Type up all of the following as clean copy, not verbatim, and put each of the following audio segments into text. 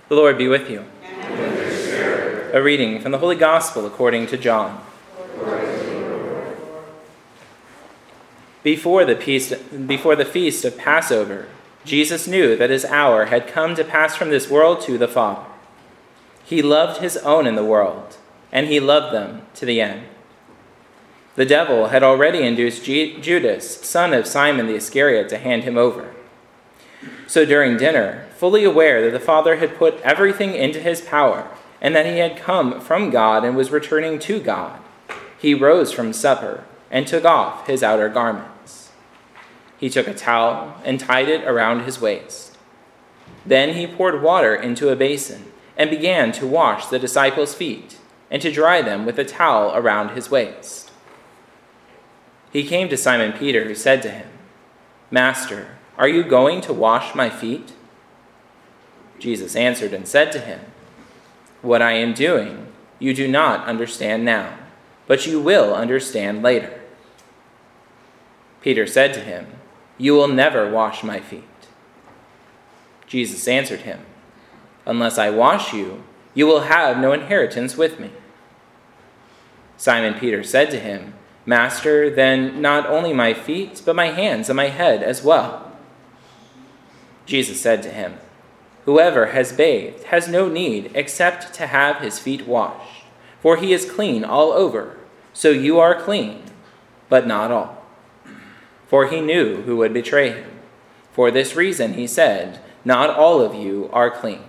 The Lord be with you. And with your spirit. A reading from the Holy Gospel according to John. Before the feast of Passover, Jesus knew that his hour had come to pass from this world to the Father. He loved his own in the world, and he loved them to the end. The devil had already induced Judas, son of Simon the Iscariot, to hand him over. So during dinner, fully aware that the Father had put everything into his power, and that he had come from God and was returning to God, he rose from supper and took off his outer garments. He took a towel and tied it around his waist. Then he poured water into a basin and began to wash the disciples' feet and to dry them with a towel around his waist. He came to Simon Peter, who said to him, "Master, are you going to wash my feet?" Jesus answered and said to him, "What I am doing you do not understand now, but you will understand later." Peter said to him, "You will never wash my feet." Jesus answered him, "Unless I wash you, you will have no inheritance with me." Simon Peter said to him, "Master, then not only my feet, but my hands and my head as well." Jesus said to him, "Whoever has bathed has no need except to have his feet washed, for he is clean all over, so you are clean, but not all." For he knew who would betray him. For this reason he said, "Not all of you are clean."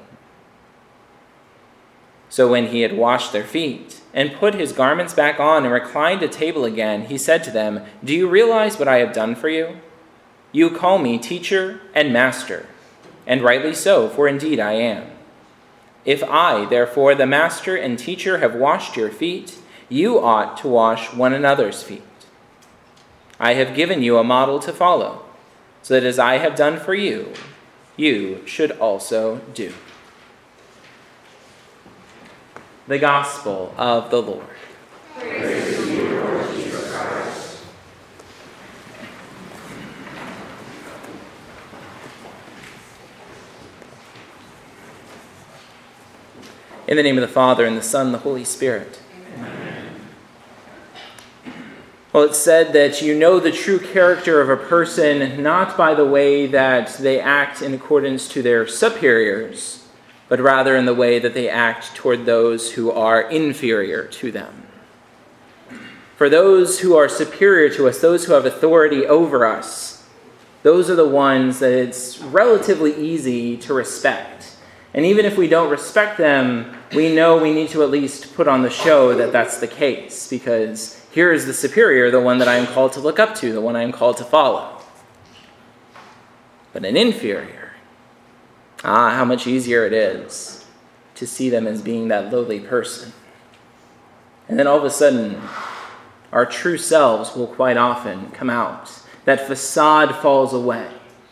So when he had washed their feet and put his garments back on and reclined at table again, he said to them, "Do you realize what I have done for you? You call me teacher and master, and rightly so, for indeed I am. If I, therefore, the master and teacher, have washed your feet, you ought to wash one another's feet. I have given you a model to follow, so that as I have done for you, you should also do." The Gospel of the Lord. Praise to you, Lord Jesus Christ. In the name of the Father, and the Son, and the Holy Spirit. Well, it's said that you know the true character of a person not by the way that they act in accordance to their superiors, but rather in the way that they act toward those who are inferior to them. For those who are superior to us, those who have authority over us, those are the ones that it's relatively easy to respect. And even if we don't respect them, we know we need to at least put on the show that that's the case, because here is the superior, the one that I am called to look up to, the one I am called to follow. But an inferior, how much easier it is to see them as being that lowly person. And then all of a sudden, our true selves will quite often come out. That facade falls away.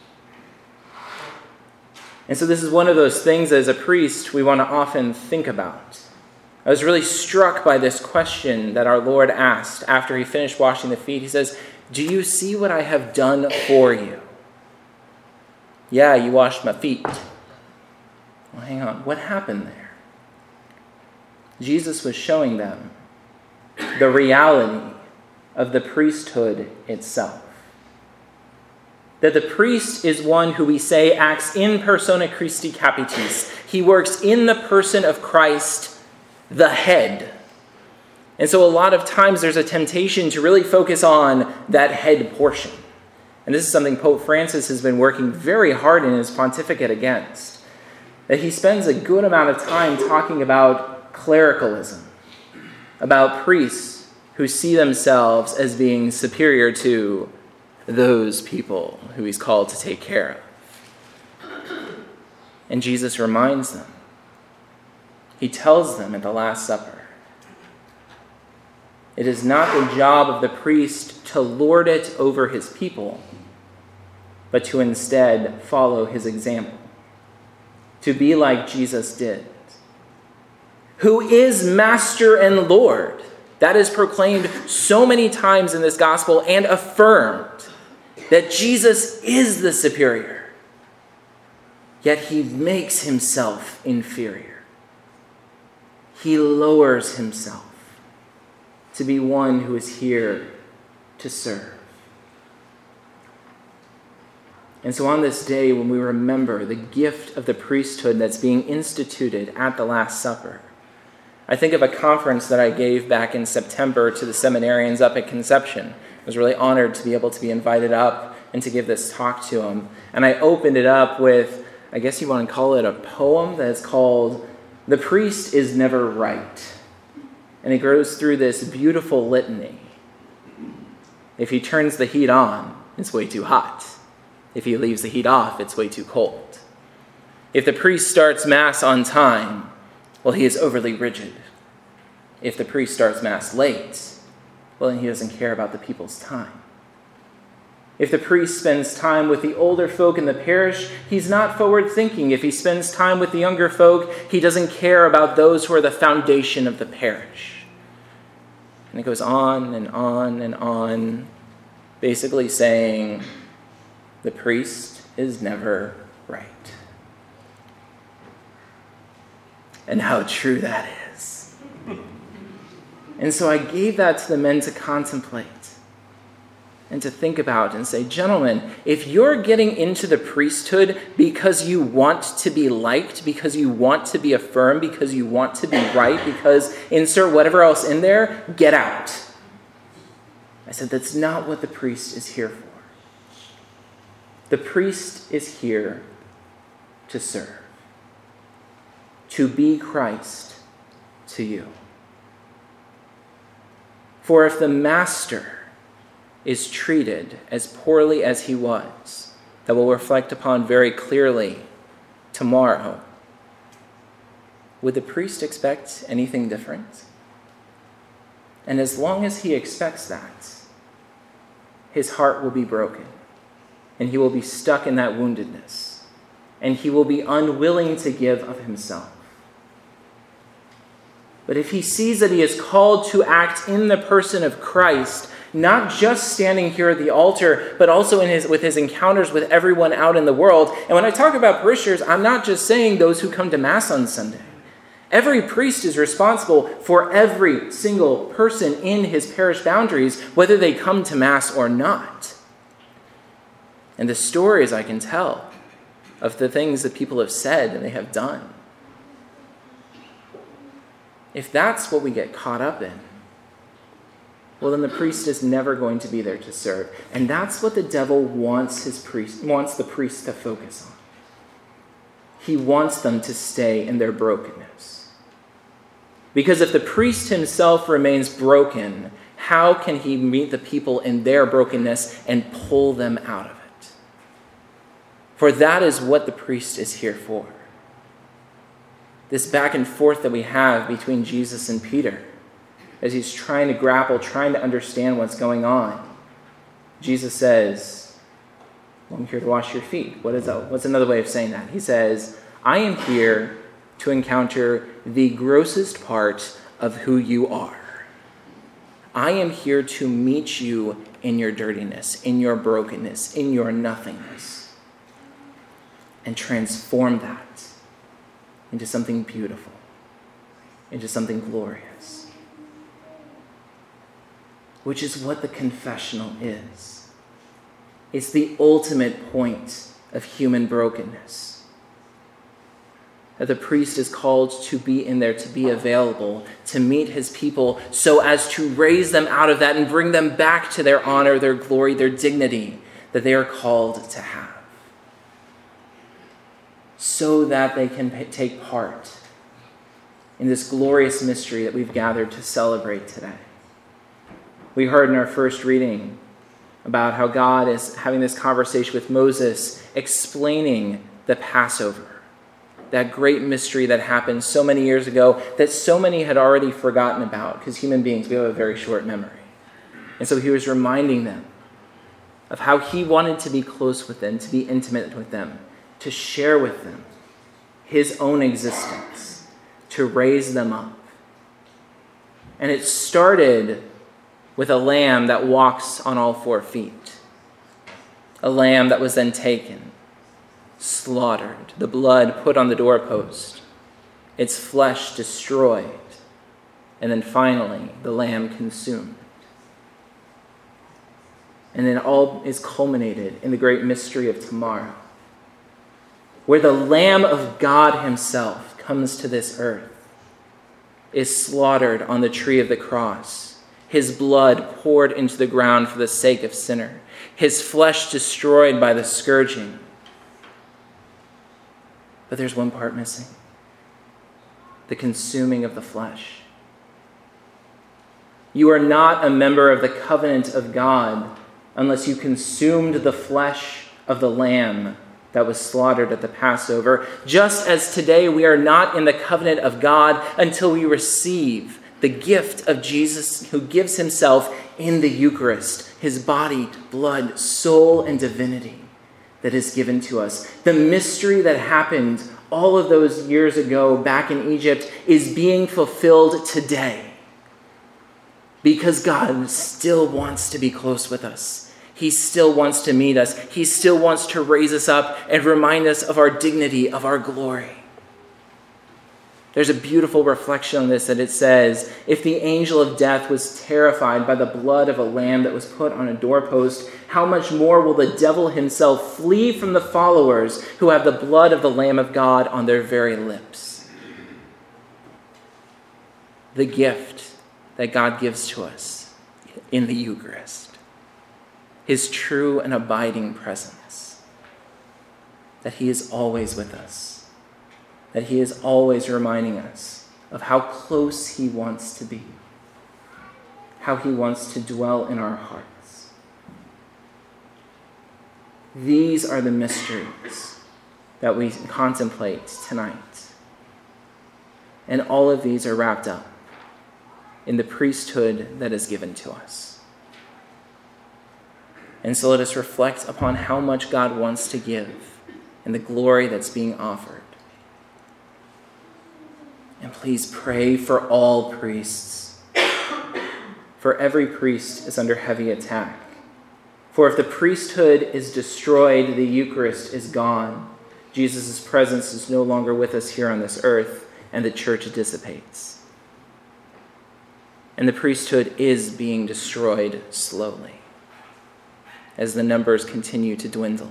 And so this is one of those things that as a priest we want to often think about. I was really struck by this question that our Lord asked after he finished washing the feet. He says, "Do you see what I have done for you?" "Yeah, you washed my feet." Well, hang on. What happened there? Jesus was showing them the reality of the priesthood itself. That the priest is one who we say acts in persona Christi Capitis. He works in the person of Christ, the head. And so a lot of times there's a temptation to really focus on that head portion. And this is something Pope Francis has been working very hard in his pontificate against. That he spends a good amount of time talking about clericalism, about priests who see themselves as being superior to those people who he's called to take care of. And Jesus reminds them. He tells them at the Last Supper, it is not the job of the priest to lord it over his people, but to instead follow his example, to be like Jesus did, who is Master and Lord. That is proclaimed so many times in this gospel and affirmed that Jesus is the superior. yet he makes himself inferior. He lowers himself to be one who is here to serve. And so on this day, when we remember the gift of the priesthood that's being instituted at the Last Supper, I think of a conference that I gave back in September to the seminarians up at Conception. I was really honored to be able to be invited up and to give this talk to them. And I opened it up with, I guess you want to call it a poem that is called "The Priest is Never Right." And it goes through this beautiful litany. If he turns the heat on, it's way too hot. If he leaves the heat off, it's way too cold. If the priest starts Mass on time, well, he is overly rigid. If the priest starts Mass late, well, then he doesn't care about the people's time. If the priest spends time with the older folk in the parish, he's not forward-thinking. If he spends time with the younger folk, he doesn't care about those who are the foundation of the parish. And it goes on and on and on, basically saying, the priest is never right. And how true that is. And so I gave that to the men to contemplate and to think about and say, gentlemen, if you're getting into the priesthood because you want to be liked, because you want to be affirmed, because you want to be right, because insert whatever else in there, get out. I said, that's not what the priest is here for. The priest is here to serve, to be Christ to you. For if the master is treated as poorly as he was, that we'll reflect upon very clearly tomorrow, would the priest expect anything different? And as long as he expects that, his heart will be broken, and he will be stuck in that woundedness, and he will be unwilling to give of himself. But if he sees that he is called to act in the person of Christ, not just standing here at the altar, but also with his encounters with everyone out in the world. And when I talk about parishioners, I'm not just saying those who come to Mass on Sunday. Every priest is responsible for every single person in his parish boundaries, whether they come to Mass or not. And the stories I can tell of the things that people have said and they have done, if that's what we get caught up in, well, then the priest is never going to be there to serve. And that's what the devil wants the priest to focus on. He wants them to stay in their brokenness. Because if the priest himself remains broken, how can he meet the people in their brokenness and pull them out of it? For that is what the priest is here for. This back and forth that we have between Jesus and Peter, as he's trying to grapple, trying to understand what's going on. Jesus says, well, I'm here to wash your feet. What's another way of saying that? He says, I am here to encounter the grossest part of who you are. I am here to meet you in your dirtiness, in your brokenness, in your nothingness, and transform that into something beautiful, into something glorious. Which is what the confessional is. It's the ultimate point of human brokenness. That the priest is called to be in there, to be available, to meet his people so as to raise them out of that and bring them back to their honor, their glory, their dignity that they are called to have. So that they can take part in this glorious mystery that we've gathered to celebrate today. We heard in our first reading about how God is having this conversation with Moses, explaining the Passover, that great mystery that happened so many years ago that so many had already forgotten about, because human beings, we have a very short memory. And so he was reminding them of how he wanted to be close with them, to be intimate with them, to share with them his own existence, to raise them up. And it started with a lamb that walks on all 4 feet. A lamb that was then taken, slaughtered, the blood put on the doorpost, its flesh destroyed, and then finally the lamb consumed. And then all is culminated in the great mystery of tomorrow, where the Lamb of God himself comes to this earth, is slaughtered on the tree of the cross, his blood poured into the ground for the sake of sinner, his flesh destroyed by the scourging. But there's one part missing: the consuming of the flesh. You are not a member of the covenant of God unless you consumed the flesh of the lamb that was slaughtered at the Passover, just as today we are not in the covenant of God until we receive the gift of Jesus, who gives himself in the Eucharist, his body, blood, soul, and divinity that is given to us. The mystery that happened all of those years ago back in Egypt is being fulfilled today, because God still wants to be close with us. He still wants to meet us. He still wants to raise us up and remind us of our dignity, of our glory. There's a beautiful reflection on this that it says, if the angel of death was terrified by the blood of a lamb that was put on a doorpost, how much more will the devil himself flee from the followers who have the blood of the Lamb of God on their very lips? The gift that God gives to us in the Eucharist, his true and abiding presence, that he is always with us, that he is always reminding us of how close he wants to be, how he wants to dwell in our hearts. These are the mysteries that we contemplate tonight. And all of these are wrapped up in the priesthood that is given to us. And so let us reflect upon how much God wants to give and the glory that's being offered. And please pray for all priests, for every priest is under heavy attack. For if the priesthood is destroyed, the Eucharist is gone. Jesus' presence is no longer with us here on this earth, and the church dissipates. And the priesthood is being destroyed slowly as the numbers continue to dwindle.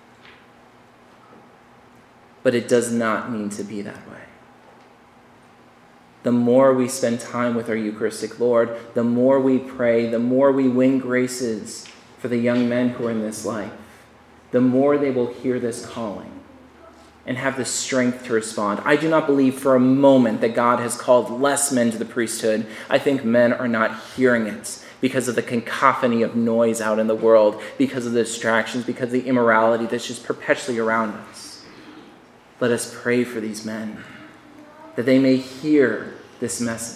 But it does not need to be that way. The more we spend time with our Eucharistic Lord, the more we pray, the more we win graces for the young men who are in this life, the more they will hear this calling and have the strength to respond. I do not believe for a moment that God has called less men to the priesthood. I think men are not hearing it because of the cacophony of noise out in the world, because of the distractions, because of the immorality that's just perpetually around us. Let us pray for these men, that they may hear this message.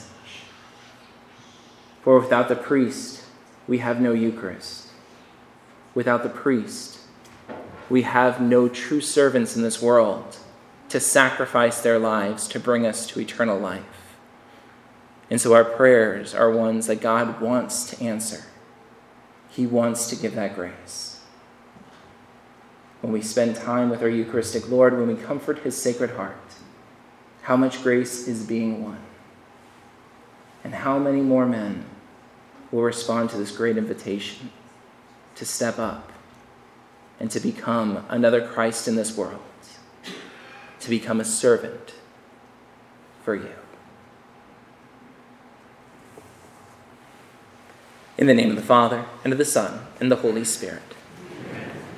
For without the priest, we have no Eucharist. Without the priest, we have no true servants in this world to sacrifice their lives to bring us to eternal life. And so our prayers are ones that God wants to answer. He wants to give that grace. When we spend time with our Eucharistic Lord, when we comfort his Sacred Heart, how much grace is being won. And how many more men will respond to this great invitation to step up and to become another Christ in this world, to become a servant for you. In the name of the Father, and of the Son, and the Holy Spirit.